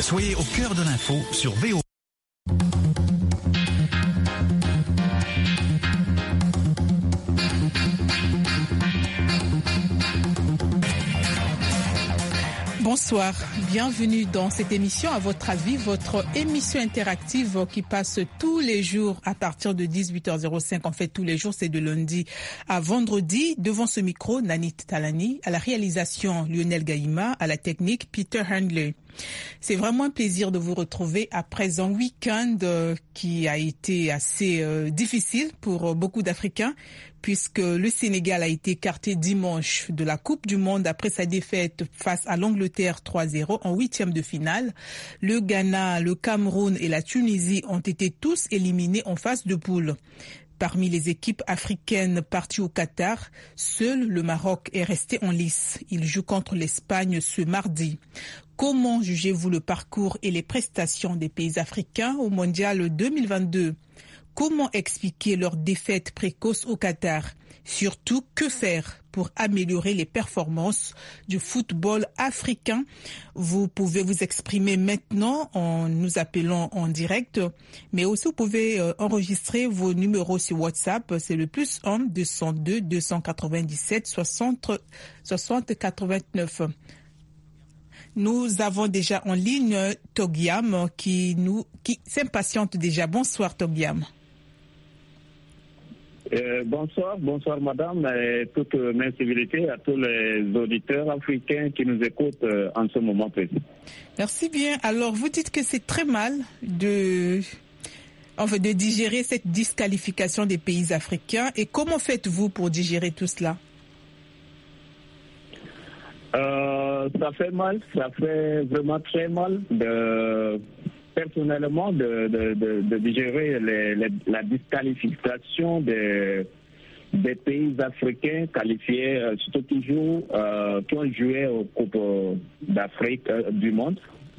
Soyez au cœur de l'info sur VO. Bonsoir, bienvenue dans cette émission. À votre avis, votre émission interactive qui passe tous les jours à partir de 18h05. En fait, tous les jours, c'est de lundi à vendredi. Devant ce micro, Nanit Talani, à la réalisation, Lionel Gaïma, à la technique, Peter Handley. C'est vraiment un plaisir de vous retrouver après un week-end qui a été assez difficile pour beaucoup d'Africains, puisque le Sénégal a été écarté dimanche de la Coupe du Monde après sa défaite face à l'Angleterre 3-0 en huitième de finale. Le Ghana, le Cameroun et la Tunisie ont été tous éliminés en phase de poule. Parmi les équipes africaines parties au Qatar, seul le Maroc est resté en lice. Il joue contre l'Espagne ce mardi. Comment jugez-vous le parcours et les prestations des pays africains au Mondial 2022 ? Comment expliquer leur défaite précoce au Qatar ? Surtout, que faire pour améliorer les performances du football africain ? Vous pouvez vous exprimer maintenant en nous appelant en direct, mais aussi vous pouvez enregistrer vos numéros sur WhatsApp. C'est le +1 202 297 60 89. Nous avons déjà en ligne Togiam qui s'impatiente déjà. Bonsoir Togiam. Bonsoir madame, et toute mes civilités à tous les auditeurs africains qui nous écoutent en ce moment précis. Merci bien. Alors vous dites que c'est très mal de digérer cette disqualification des pays africains. Et comment faites-vous pour digérer tout cela ? Ça fait mal, ça fait vraiment très mal personnellement de digérer la disqualification des pays africains qualifiés, surtout qui ont joué aux Coupes d'Afrique du monde.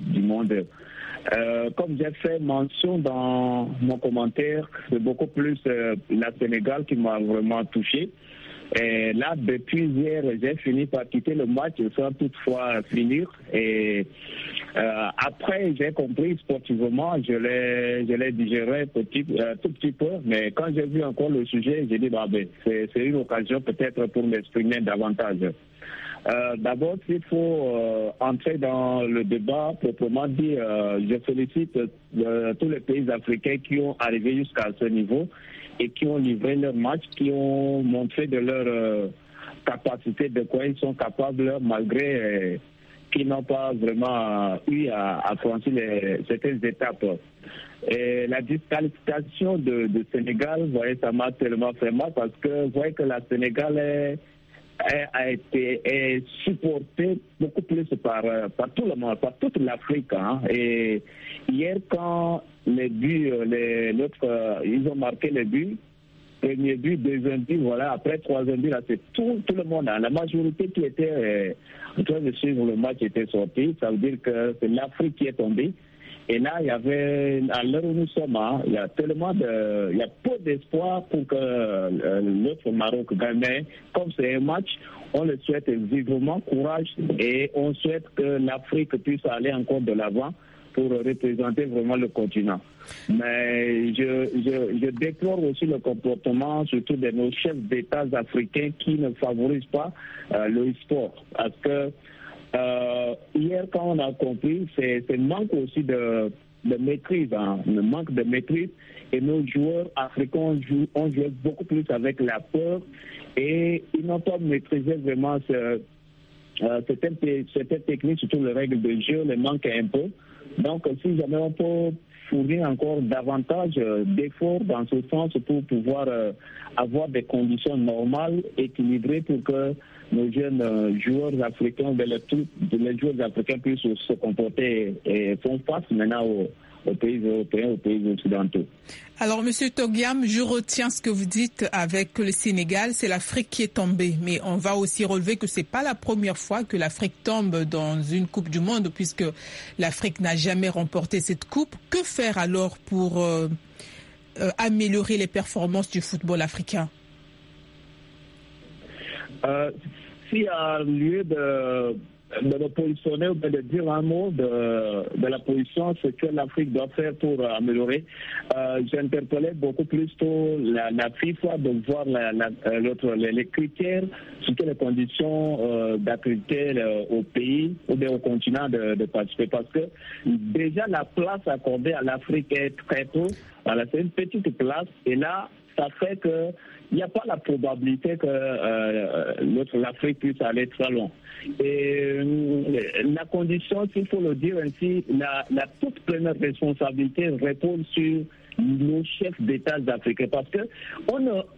Comme j'ai fait mention dans mon commentaire, c'est beaucoup plus la Sénégal qui m'a vraiment touché. Et là, depuis hier, j'ai fini par quitter le match sans toutefois finir. Et après, j'ai compris sportivement, je l'ai digéré tout petit peu. Mais quand j'ai vu encore le sujet, j'ai dit, c'est une occasion peut-être pour m'exprimer davantage. D'abord, s'il faut entrer dans le débat proprement dit, je félicite tous les pays africains qui ont arrivé jusqu'à ce niveau et qui ont livré leur match, qui ont montré de leur capacité, de quoi ils sont capables, malgré qu'ils n'ont pas vraiment eu à franchir certaines étapes. Et la disqualification de Sénégal, vous voyez, ça m'a tellement fait mal parce que vous voyez que la Sénégal est supportée beaucoup plus par tout le monde, par toute l'Afrique. Et hier, quand les buts, ils ont marqué les buts, premier but, deuxième but, voilà, après troisième but, là, c'est tout le monde. La majorité qui était en train de suivre le match était sortie. Ça veut dire que c'est l'Afrique qui est tombée. Et là, il y avait, à l'heure où nous sommes, il y a peu d'espoir pour que l'autre Maroc gagne. Mais comme c'est un match, on le souhaite vivement courage et on souhaite que l'Afrique puisse aller encore de l'avant pour représenter vraiment le continent. Mais je déplore aussi le comportement, surtout de nos chefs d'État africains qui ne favorisent pas le sport. Parce que hier, quand on a compris, c'est manque aussi de maîtrise, le manque de maîtrise. Et nos joueurs africains ont joué beaucoup plus avec la peur et ils n'ont pas maîtrisé vraiment certaines techniques, surtout les règles de jeu, les manquent un peu. Donc, si jamais on peut fournir encore davantage d'efforts dans ce sens pour pouvoir avoir des conditions normales, équilibrées pour que nos jeunes joueurs africains, les joueurs africains puissent se comporter et font face maintenant aux pays européens, aux pays occidentaux. Alors, Monsieur Togiam, je retiens ce que vous dites avec le Sénégal, c'est l'Afrique qui est tombée. Mais on va aussi relever que c'est pas la première fois que l'Afrique tombe dans une Coupe du Monde, puisque l'Afrique n'a jamais remporté cette Coupe. Que faire alors pour améliorer les performances du football africain? S'il y a lieu de me positionner ou de dire un mot de la position, ce que l'Afrique doit faire pour améliorer. J'interpellais beaucoup plus la FIFA de voir les critères, surtout les conditions d'accréditer au pays ou bien au continent de participer. Parce que déjà la place accordée à l'Afrique est très peu. Voilà, c'est une petite place et là, ça fait que il n'y a pas la probabilité que l'Afrique puisse aller très loin. Et la condition, s'il faut le dire ainsi, la toute première responsabilité repose sur nos chefs d'État africains parce que on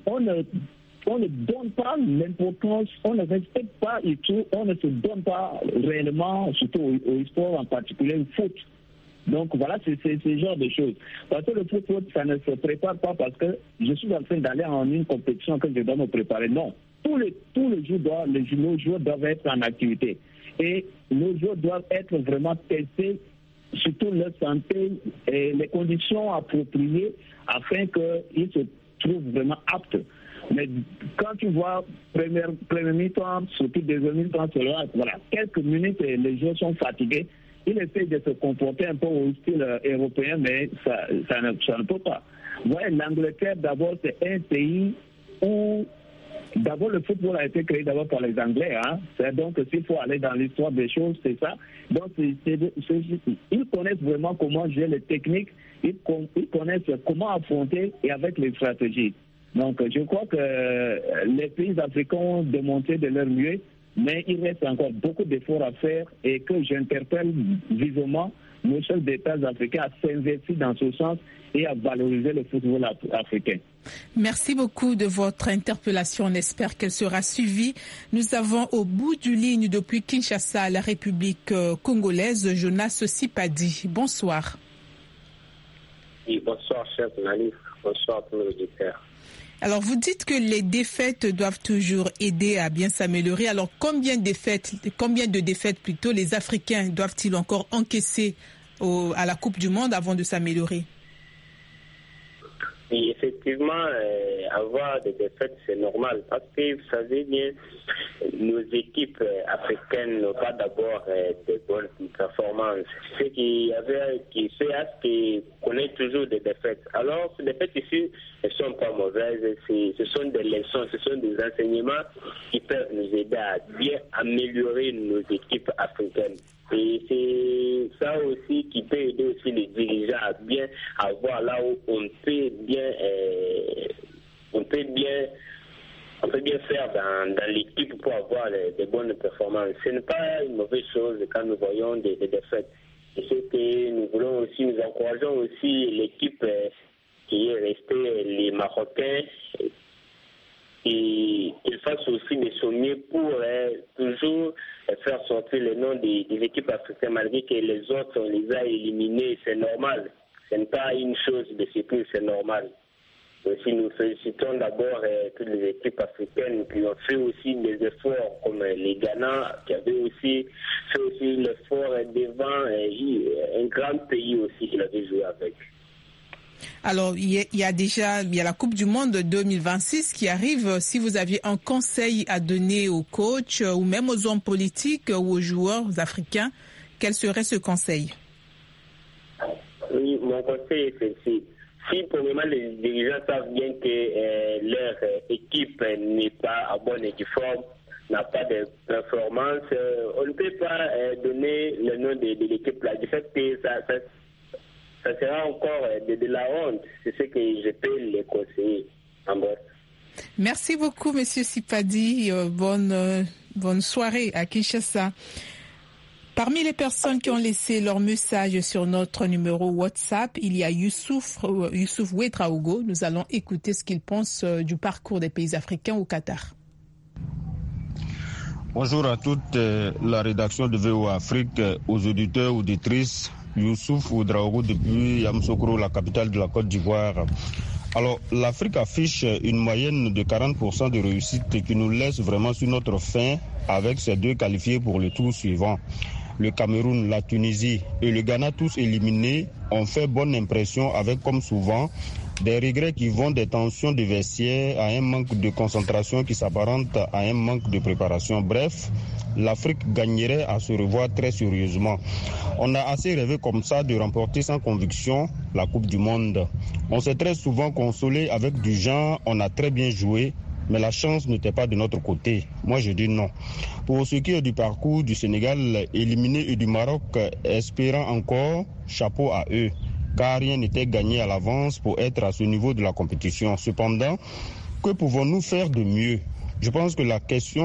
ne donne pas l'importance, on ne respecte pas et tout, on ne se donne pas réellement, surtout au sport en particulier, le foot. Donc voilà, c'est ce genre de choses. Parce que le foot, ça ne se prépare pas parce que je suis en train d'aller en une compétition que je dois me préparer. Non. Tous les jours, nos joueurs doivent être en activité. Et nos joueurs doivent être vraiment testés, surtout leur santé et les conditions appropriées afin qu'ils se trouvent vraiment aptes. Mais quand tu vois premier mi-temps, surtout deuxième mi-temps, voilà, quelques minutes et les joueurs sont fatigués. Ils essaient de se comporter un peu au style européen, mais ça ne peut pas. Ouais, l'Angleterre, d'abord, c'est un pays où d'abord le football a été créé d'abord par les Anglais. C'est donc s'il faut aller dans l'histoire des choses, c'est ça. Donc ils connaissent vraiment comment gérer les techniques, ils connaissent comment affronter et avec les stratégies. Donc je crois que les pays africains ont démontré de leur mieux. Mais il reste encore beaucoup d'efforts à faire et que j'interpelle vivement nos chefs d'État africains à s'investir dans ce sens et à valoriser le football africain. Merci beaucoup de votre interpellation. On espère qu'elle sera suivie. Nous avons au bout du ligne depuis Kinshasa, la République congolaise, Jonas Sipadi. Bonsoir. Oui, bonsoir, chef journaliste. Bonsoir à tous les auditeurs. Alors, vous dites que les défaites doivent toujours aider à bien s'améliorer. Alors, combien de défaites plutôt les Africains doivent-ils encore encaisser à la Coupe du Monde avant de s'améliorer? Oui, effectivement, avoir des défaites, c'est normal. Parce que, vous savez bien, nos équipes africaines n'ont pas d'abord de bonnes performances. C'est qu'il y avait qui connaît toujours des défaites. Alors, ces défaites ici ne sont pas mauvaises. Ce sont des leçons, ce sont des enseignements qui peuvent nous aider à bien améliorer nos équipes africaines. Et c'est ça aussi qui peut aider aussi les dirigeants à bien avoir là où on peut bien faire dans l'équipe pour avoir des bonnes performances. Ce n'est pas une mauvaise chose quand nous voyons des défaites. Et c'est que nous voulons aussi, nous encourageons aussi l'équipe qui est restée, les Marocains, et qu'ils fassent aussi des sommets pour toujours faire sortir le nom des équipes africaines, malgré que les autres, on les a éliminés. C'est normal. Ce n'est pas une chose de surprise, c'est normal. Aussi, nous félicitons d'abord toutes les équipes africaines qui ont fait aussi des efforts, comme les Ghana, qui avaient aussi fait aussi l'effort devant un grand pays aussi qu'il avait joué avec. Alors, il y a la Coupe du Monde 2026 qui arrive. Si vous aviez un conseil à donner aux coachs ou même aux hommes politiques ou aux joueurs africains, quel serait ce conseil? Oui, mon conseil est ceci. Si pour le moment les dirigeants savent bien que leur équipe n'est pas à bonne forme, n'a pas de performance, on ne peut pas donner le nom de l'équipe là. Du fait que ça sera encore de la honte. C'est ce que je peux les conseiller. En bref. Merci beaucoup, Monsieur Sipadi. Bonne soirée à Kinshasa. Parmi les personnes qui ont laissé leur message sur notre numéro WhatsApp, il y a Youssouf Ouedraogo. Nous allons écouter ce qu'il pense du parcours des pays africains au Qatar. Bonjour à toute la rédaction de VOA Afrique, aux auditeurs, auditrices. Youssouf Ouedraogo depuis Yamoussoukro, la capitale de la Côte d'Ivoire. Alors, l'Afrique affiche une moyenne de 40% de réussite qui nous laisse vraiment sur notre faim avec ces deux qualifiés pour le tour suivant. Le Cameroun, la Tunisie et le Ghana, tous éliminés, ont fait bonne impression avec, comme souvent, des regrets qui vont des tensions de vestiaire à un manque de concentration qui s'apparente à un manque de préparation. Bref, l'Afrique gagnerait à se revoir très sérieusement. On a assez rêvé comme ça de remporter sans conviction la Coupe du Monde. On s'est très souvent consolé avec du genre, on a très bien joué, mais la chance n'était pas de notre côté. Moi, je dis non. Pour ce qui est du parcours du Sénégal éliminé et du Maroc espérant encore, chapeau à eux, car rien n'était gagné à l'avance pour être à ce niveau de la compétition. Cependant, que pouvons-nous faire de mieux ? Je pense que la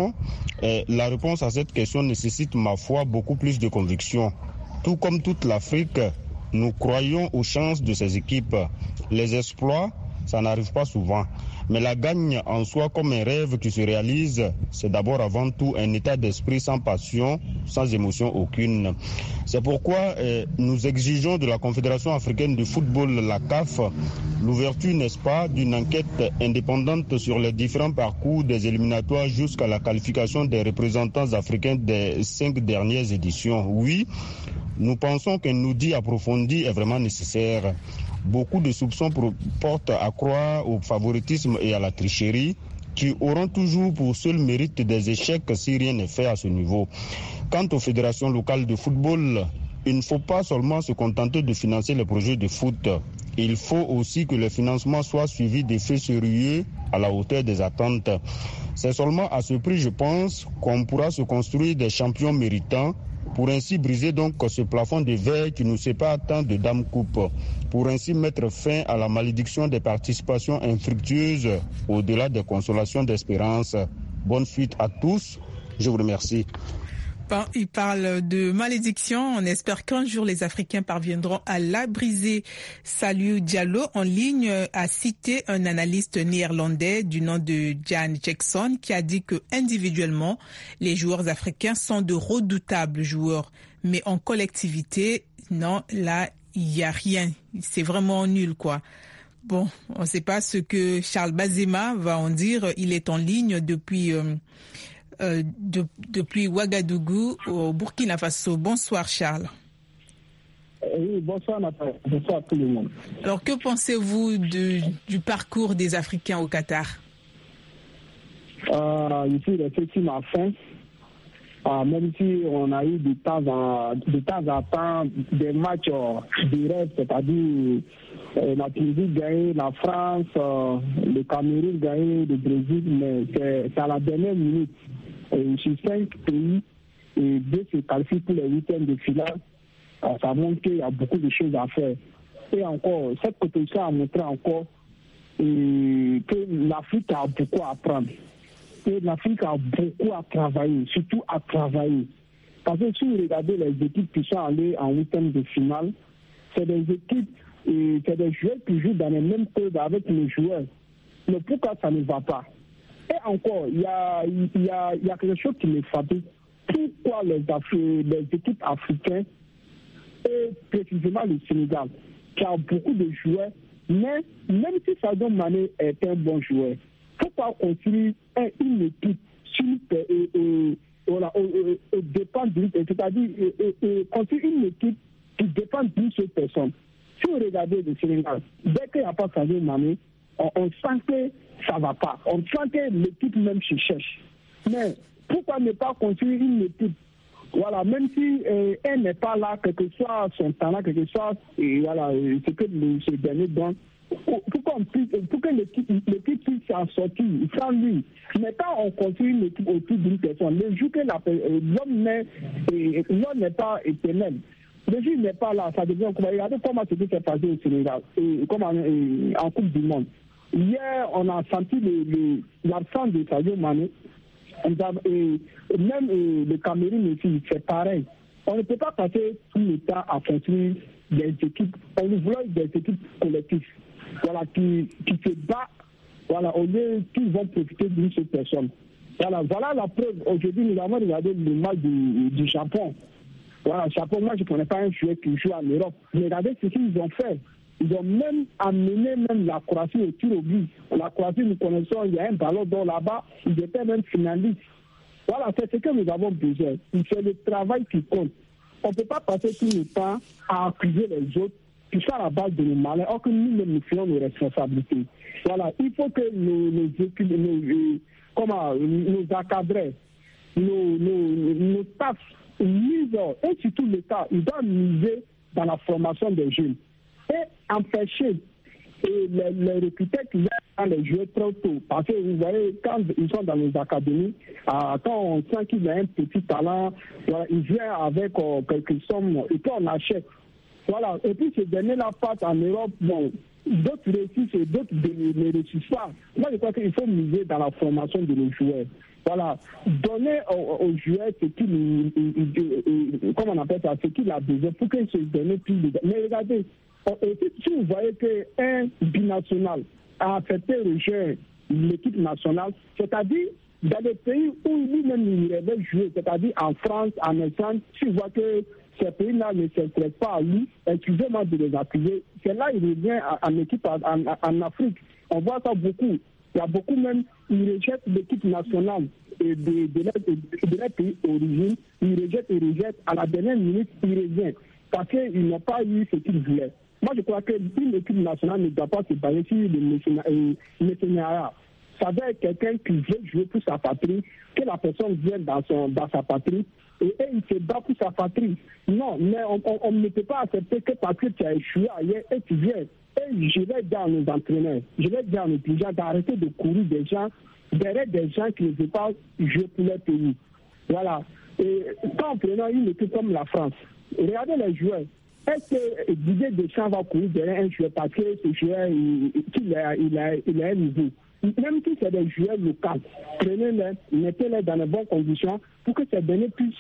réponse à cette question nécessite, ma foi, beaucoup plus de conviction. Tout comme toute l'Afrique, nous croyons aux chances de ces équipes. Les exploits, ça n'arrive pas souvent. Mais la gagne en soi comme un rêve qui se réalise, c'est d'abord avant tout un état d'esprit sans passion, sans émotion aucune. C'est pourquoi nous exigeons de la Confédération africaine de football, la CAF, l'ouverture, n'est-ce pas, d'une enquête indépendante sur les différents parcours des éliminatoires jusqu'à la qualification des représentants africains des 5 dernières éditions. Oui, nous pensons qu'un audit approfondi est vraiment nécessaire. Beaucoup de soupçons portent à croire au favoritisme et à la tricherie qui auront toujours pour seul mérite des échecs si rien n'est fait à ce niveau. Quant aux fédérations locales de football, il ne faut pas seulement se contenter de financer les projets de foot. Il faut aussi que le financement soit suivi d'effets sérieux à la hauteur des attentes. C'est seulement à ce prix, je pense, qu'on pourra se construire des champions méritants, pour ainsi briser donc ce plafond de verre qui nous sépare tant de Dame Coupe, pour ainsi mettre fin à la malédiction des participations infructueuses au-delà des consolations d'espérance. Bonne suite à tous, je vous remercie. Il parle de malédiction. On espère qu'un jour les Africains parviendront à la briser. Salut Diallo en ligne a cité un analyste néerlandais du nom de Jan Jackson qui a dit que individuellement les joueurs africains sont de redoutables joueurs, mais en collectivité, non, là il y a rien. C'est vraiment nul quoi. Bon, on ne sait pas ce que Charles Bazema va en dire. Il est en ligne depuis Ouagadougou au Burkina Faso. Bonsoir Charles. Oui, bonsoir Nathalie. Bonsoir à tout le monde. Alors que pensez-vous du parcours des Africains au Qatar? Je suis effectivement à fin. Même si on a eu de temps en temps des matchs de rêve, c'est-à-dire la Tunisie gagne, la France, le Cameroun gagne, le Brésil, mais c'est à la dernière minute. Sur 5 pays, et 2 se qualifient pour les huitièmes de finale. Ça montre qu'il y a beaucoup de choses à faire. Et encore, cette compétition a montré encore que l'Afrique a beaucoup à apprendre. Et l'Afrique a beaucoup à travailler, surtout à travailler. Parce que si vous regardez les équipes qui sont allées en huitième de finale, c'est des équipes, c'est des joueurs qui jouent dans les mêmes clubs avec les joueurs. Mais pourquoi ça ne va pas? Et encore, il y a quelque chose qui me fatigue. Pourquoi les équipes africaines, et précisément le Sénégal, qui a beaucoup de joueurs, mais même si Sadio Mané est un bon joueur, pourquoi construire une équipe dépend d'une, c'est-à-dire construire une équipe qui dépend d'une seule personne? Si vous regardez le Sénégal, dès qu'il n'y a pas Sadio Mané, on sent que ça ne va pas. On sent que l'équipe même se cherche. Mais pourquoi ne pas construire une équipe? Voilà, même si elle n'est pas là, quel que soit son talent, quel que soit ce que ce dernier donne, pour que l'équipe puisse s'en sortir sans lui. Mais quand on construit une équipe autour d'une personne, le jour que l'homme n'est pas éternel, le jour n'est pas là, ça devient comme. Regardez comment ce qui s'est passé au Sénégal, comme en Coupe du Monde. Hier, on a senti l'absence de Sadio Mané. Même le Cameroun aussi, c'est pareil. On ne peut pas passer tout le temps à construire des équipes. On voulait des équipes collectives, voilà, qui se battent, voilà, au lieu qu'ils vont profiter d'une seule personne. Voilà la preuve. Aujourd'hui, nous avons regardé le match du Japon. Voilà, le Japon, moi, je ne connais pas un joueur qui joue en Europe. Mais regardez ce qu'ils ont fait. Ils ont même amené la Croatie au tir au but. La Croatie, nous connaissons, il y a un ballon d'or là-bas, ils étaient même finalistes. Voilà, c'est ce que nous avons besoin. C'est le travail qui compte. On ne peut pas passer tout le temps à accuser les autres, tout ça à la base de nos malheurs, or que nous-mêmes nous faisons nos responsabilités. Voilà, il faut que nos encadrés nos staffs misent, et surtout l'État, ils doivent miser dans la formation des jeunes et empêcher les recruteurs qui viennent les jouer trop tôt. Parce que vous voyez, quand ils sont dans les académies, quand on sent qu'il a un petit talent, voilà, il vient avec quelques sommes et puis on achète. Voilà. Et puis ces derniers-là passent en Europe, bon, d'autres réussissent et d'autres ne réussissent pas. Moi, je crois qu'il faut miser dans la formation de nos joueurs. Voilà. Donner aux joueurs ce qu'il, comment on appelle ça, ce qu'il a besoin pour qu'ils se donnent plus de... Mais regardez, si vous voyez qu'un binational a accepté rejoindre l'équipe nationale, c'est-à-dire dans des pays où lui-même il rêvait jouer, c'est-à-dire en France, en Espagne, si vous voyez que ces pays-là ne s'intéressent pas à lui, excusez-moi de les accuser, c'est là qu'il revient en équipe en Afrique. On voit ça beaucoup. Il y a beaucoup même, ils rejettent l'équipe nationale de leur pays d'origine, ils rejettent, à la dernière minute, ils reviennent, parce qu'ils n'ont pas eu ce qu'ils voulaient. Moi, je crois qu'une équipe nationale ne doit pas se baser sur le mécénat. Ça doit être quelqu'un qui veut jouer pour sa patrie, que la personne vienne dans sa patrie, et il se bat pour sa patrie. Non, mais on ne peut pas accepter que parce que tu as échoué ailleurs et tu viens. Et je vais dire à nos entraîneurs, je vais dire à nos dirigeants d'arrêter de courir derrière des gens qui ne veulent pas jouer pour leur pays. Voilà. Et quand on prend une équipe comme la France, regardez les joueurs. Est-ce que Didier Deschamps va courir derrière un joueur parce que ce joueur, il a un niveau? Même si c'est des joueurs locaux, prenez-les, mettez-les dans les bonnes conditions pour que ces derniers puissent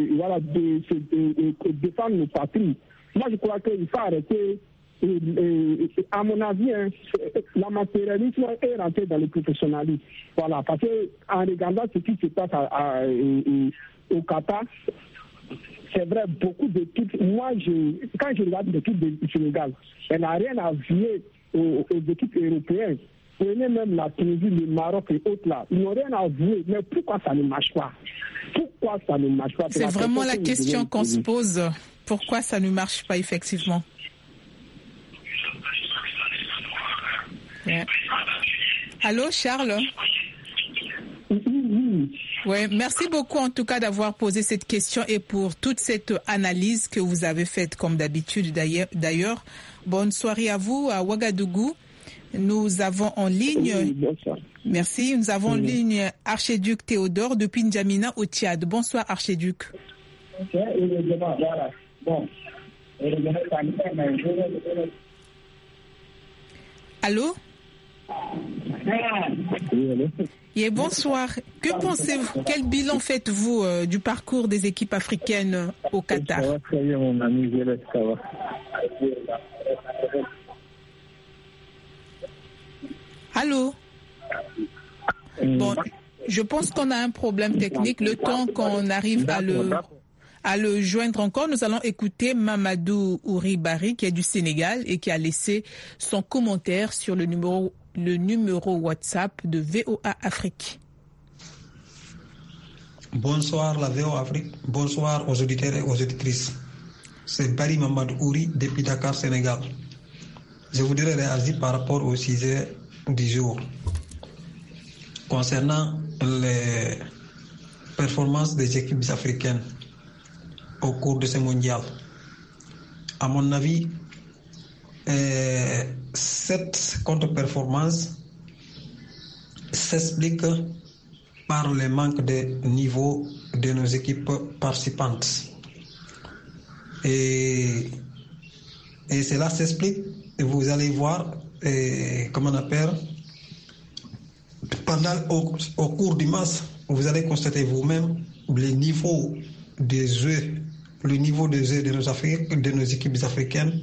défendre nos patries. Moi, je crois qu'il faut arrêter. À mon avis, l'amateurisme est rentré dans le professionnalisme. Voilà, parce qu'en regardant ce qui se passe au Qatar, c'est vrai, beaucoup d'équipes. Moi, quand je regarde l'équipe du Sénégal, elle n'a rien à vier aux équipes européennes. Prenez même la Tunisie, le Maroc et autres là. Ils n'ont rien à vouer. Mais pourquoi ça ne marche pas? Pourquoi ça ne marche pas? C'est vraiment la question qu'on se pose. Pourquoi ça ne marche pas, effectivement? Yeah. Allô, Charles? Oui, merci beaucoup en tout cas d'avoir posé cette question et pour toute cette analyse que vous avez faite comme d'habitude d'ailleurs. Bonne soirée à vous à Ouagadougou. Nous avons en ligne, merci, nous avons en ligne Archiduc Théodore depuis N'Djamena au Tchad. Bonsoir Archiduc. Allô? Et bonsoir. Que pensez-vous? Quel bilan faites-vous du parcours des équipes africaines au Qatar? Ça va très bien, mon ami, je laisse ça va. Allô? Bon, je pense qu'on a un problème technique. Le temps qu'on arrive à le joindre encore, nous allons écouter Mamadou Ouribari qui est du Sénégal et qui a laissé son commentaire sur le numéro WhatsApp de VOA Afrique. Bonsoir la VOA Afrique, bonsoir aux auditeurs et aux auditrices. C'est Barry Mamadou Ouri depuis Dakar, Sénégal. Je voudrais réagir par rapport au sujet du jour. Concernant les performances des équipes africaines au cours de ce mondial, à mon avis, cette contre-performance s'explique par le manque de niveau de nos équipes participantes. Et cela s'explique, vous allez voir, comment on appelle, au cours du match, vous allez constater vous-même le niveau des jeux de nos équipes africaines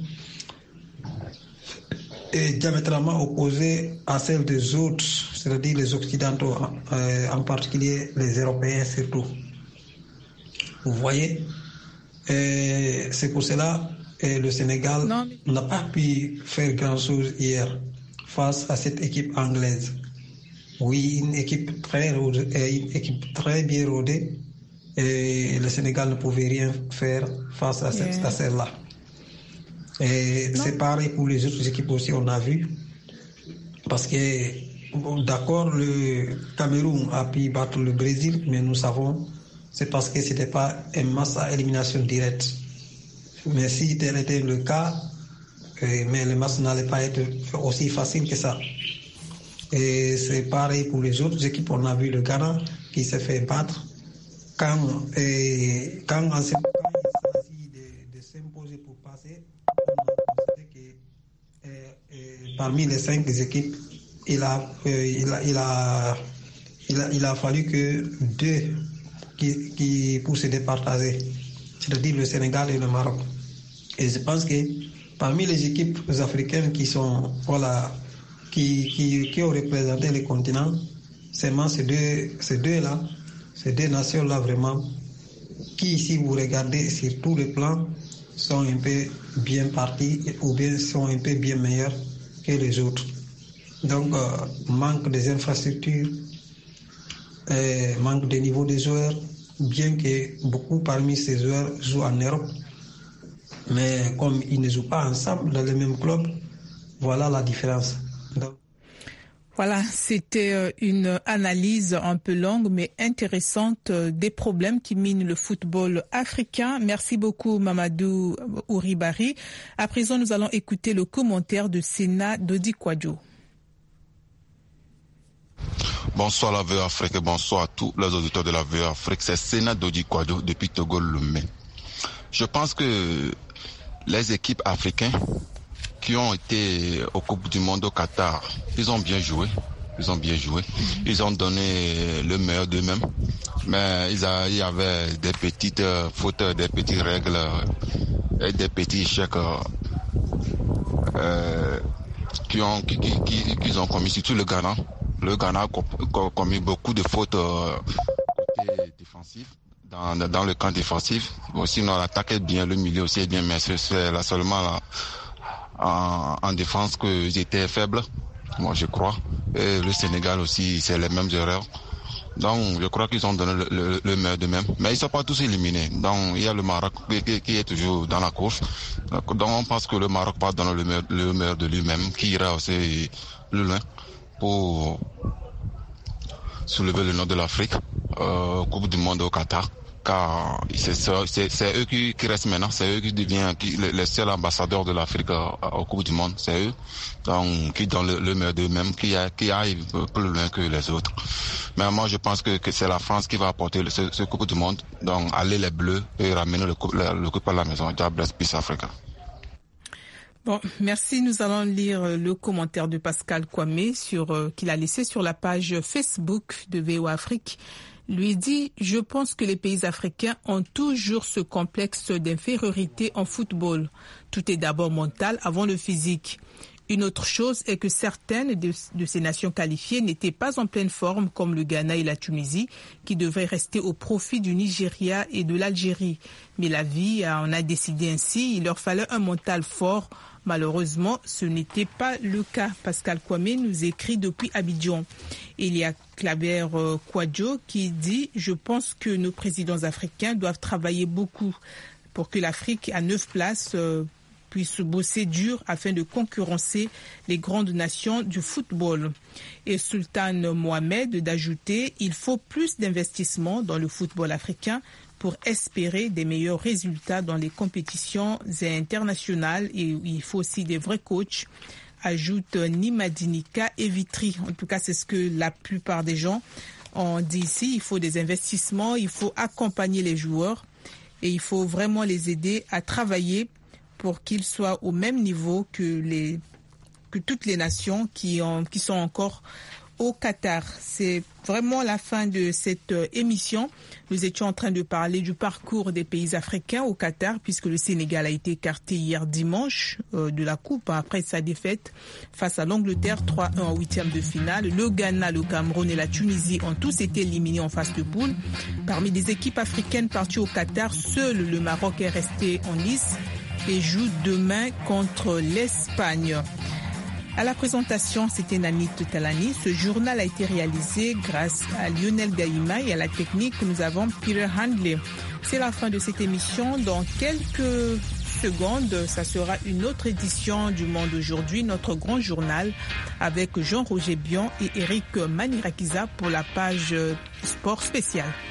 est diamétralement opposé à celle des autres, c'est-à-dire les Occidentaux, en particulier les Européens surtout. Vous voyez, c'est pour cela que le Sénégal n'a pas pu faire grand-chose hier face à cette équipe anglaise. Oui, une équipe très bien rodée, et le Sénégal ne pouvait rien faire face à celle-là. Et c'est pareil pour les autres équipes aussi, on a vu. Parce que, d'accord, le Cameroun a pu battre le Brésil, mais nous savons c'est parce que ce n'était pas un match à élimination directe. Mais si tel était le cas, mais le match n'allait pas être aussi facile que ça. Et c'est pareil pour les autres équipes. On a vu le Ghana qui s'est fait battre. Quand il s'agit de s'imposer pour passer, on a constaté que parmi les 5 équipes, il a fallu que 2 qui pour se départager, c'est-à-dire le Sénégal et le Maroc. Et je pense que parmi les équipes africaines qui sont qui ont représenté le continent, seulement ces deux nations-là vraiment, qui, si vous regardez sur tous les plans, sont un peu bien parties ou bien sont un peu bien meilleures que les autres. Donc, manque des infrastructures, manque des niveaux des joueurs, bien que beaucoup parmi ces joueurs jouent en Europe. Mais comme ils ne jouent pas ensemble dans le même club, voilà la différence. Donc, voilà, c'était une analyse un peu longue mais intéressante des problèmes qui minent le football africain. Merci beaucoup Mamadou Ouribari. À présent, nous allons écouter le commentaire de Sénat Dodi Kwadjo. Bonsoir la VO Afrique et bonsoir à tous les auditeurs de la VO Afrique. C'est Sénat Dodi Kwadjo depuis Togo-Lomé. Je pense que les équipes africaines qui ont été au Coupe du Monde au Qatar, ils ont bien joué. Ils ont donné le meilleur d'eux-mêmes. Mais il y avait des petites fautes, des petites règles et des petits échecs qu'ils ont commis, surtout le Ghana. Le Ghana a commis beaucoup de fautes côté défensif. Dans le camp défensif. Bon, sinon, l'attaque est bien, le milieu aussi est bien, mais c'est là seulement en défense qu'ils étaient faibles, moi je crois. Et le Sénégal aussi, c'est les mêmes erreurs. Donc, je crois qu'ils ont donné le meilleur d'eux-mêmes. Mais ils ne sont pas tous éliminés. Donc, il y a le Maroc qui est toujours dans la course. Donc, on pense que le Maroc va donner le meilleur de lui-même, qui ira aussi plus loin pour soulever le nom de l'Afrique, Coupe du Monde au Qatar. Car c'est eux qui restent maintenant, c'est eux qui deviennent les seuls ambassadeurs de l'Afrique au Coupe du Monde, c'est eux donc qui donnent le meilleur d'eux-mêmes, qui arrivent plus loin que les autres. Mais moi je pense que c'est la France qui va apporter ce Coupe du Monde, donc aller les Bleus et ramener le coupe à la maison. God bless, peace Africa. Bon, merci. Nous allons lire le commentaire de Pascal Kwame qu'il a laissé sur la page Facebook de VO Afrique. Lui dit « Je pense que les pays africains ont toujours ce complexe d'infériorité en football. Tout est d'abord mental avant le physique. Une autre chose est que certaines de ces nations qualifiées n'étaient pas en pleine forme, comme le Ghana et la Tunisie, qui devraient rester au profit du Nigeria et de l'Algérie. Mais la vie en a décidé ainsi. Il leur fallait un mental fort. Malheureusement, ce n'était pas le cas. Pascal Kwame nous écrit depuis Abidjan. Et il y a Claver Kwadjo qui dit « Je pense que nos présidents africains doivent travailler beaucoup pour que l'Afrique à 9 places puisse bosser dur afin de concurrencer les grandes nations du football. » Et Sultan Mohamed d'ajouter « Il faut plus d'investissement dans le football africain pour espérer des meilleurs résultats dans les compétitions internationales et il faut aussi des vrais coachs », ajoute Nimadinika et Vitry. En tout cas, c'est ce que la plupart des gens ont dit ici. Il faut des investissements, il faut accompagner les joueurs et il faut vraiment les aider à travailler pour qu'ils soient au même niveau que toutes les nations qui sont encore au Qatar. C'est vraiment la fin de cette émission. Nous étions en train de parler du parcours des pays africains au Qatar, puisque le Sénégal a été écarté hier dimanche de la Coupe après sa défaite face à l'Angleterre 3-1 en 8e de finale. Le Ghana, le Cameroun et la Tunisie ont tous été éliminés en phase de poule. Parmi les équipes africaines parties au Qatar, seul le Maroc est resté en lice et joue demain contre l'Espagne. À la présentation, c'était Namit Talani. Ce journal a été réalisé grâce à Lionel Gaïma et à la technique, nous avons Peter Handley. C'est la fin de cette émission. Dans quelques secondes, ça sera une autre édition du Monde aujourd'hui, notre grand journal avec Jean-Roger Bion et Eric Manirakiza pour la page sport spéciale.